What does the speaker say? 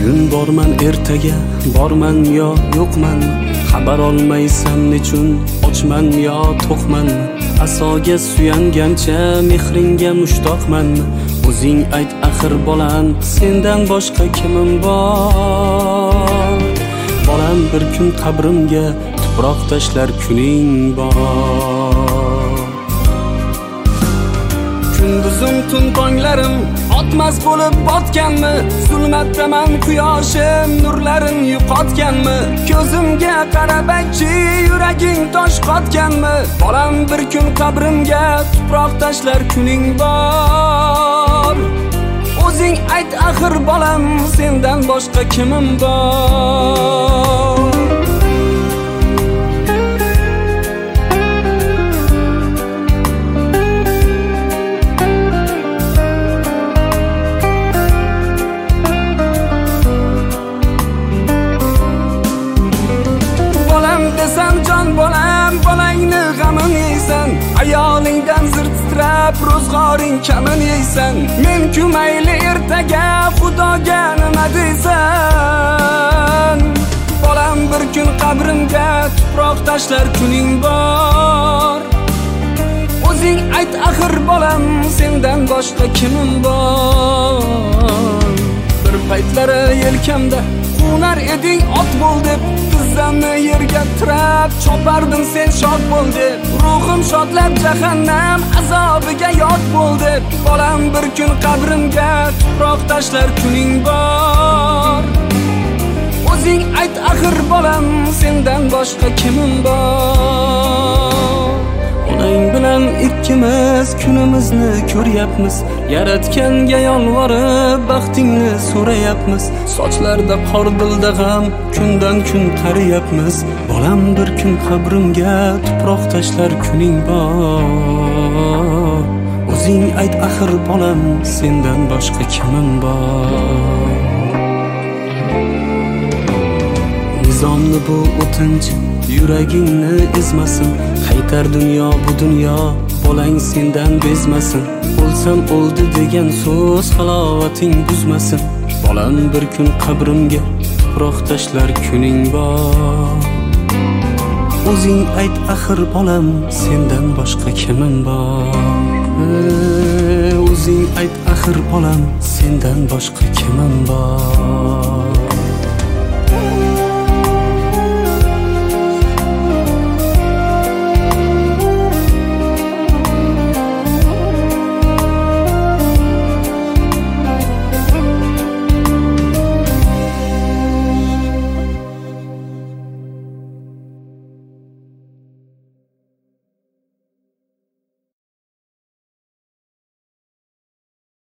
bugun borman, ertaga borman yo yo'qman, xabar olmaysan nechun ochman yo to'qman, asoga suyangancha mehringga mushtoqman. O'zing ayt axir bolam, sendan boshqa kimim bor? Bolam bir kun qabrimga tuproq tashlar kuning bor. Kunduzim tun tonglarim otmas bo'lib botganmi? Zulmatdaman quyoshim nurlarin yo'qotganmi? Ko'zimga qarab aytchi, yuraging tosh qotganmi? Bolam bir kun qabrimga tuproq tashlar kuning bor. O'zing ayt axir bolam, sendan boshqa kimim bor? Desam jon bolam, bolangni g'amin yeysan, ayolingdan zir titrab ro'zg'oring kamin yeysan. Men-ku mayli ertaga Xudoga nima deysan? Bolam bir kun qabrimga tuproq tashlar kuning bor. O'zing ayt axir bolam, sendan boshqa kimim bor? Bir paytlari yelkamda qunar eding ot bo'l deb, tizzamni yerga tirab chopardim sen shod bo'l deb. Ruhim shodlab jahannam azobiga yod bo'l deb. Bolam bir kun qabrimga tuproq tashlar kuning bor. O'zing ayt axir bolam, sendan boshqa kimim bor? Onang bilan ikkimiz kunimizni ko'ryapmiz, yaratganga yolvorib baxtingni so'rayapmiz. Sochlarda qor, dilda g'am, kundan kun qariyapmiz. Bolam bir kun qabrimga tuproq tashlar kuning bor. O'zing ayt axir bolam, sendan boshqa kimim bor? Nizomni bu o'tinch yuragingni ezmasin, qaytar dunyo bu dunyo bolang sendan bezmasin. O'lsam o'ldi degan so'z halovating buzmasin. Bolam bir kun qabrimga tuproq tashlar kuning bor. O'zing ayt axir bolam, sendan boshqa kimim bor? O'zing ayt axir bolam, sendan boshqa kimim bor?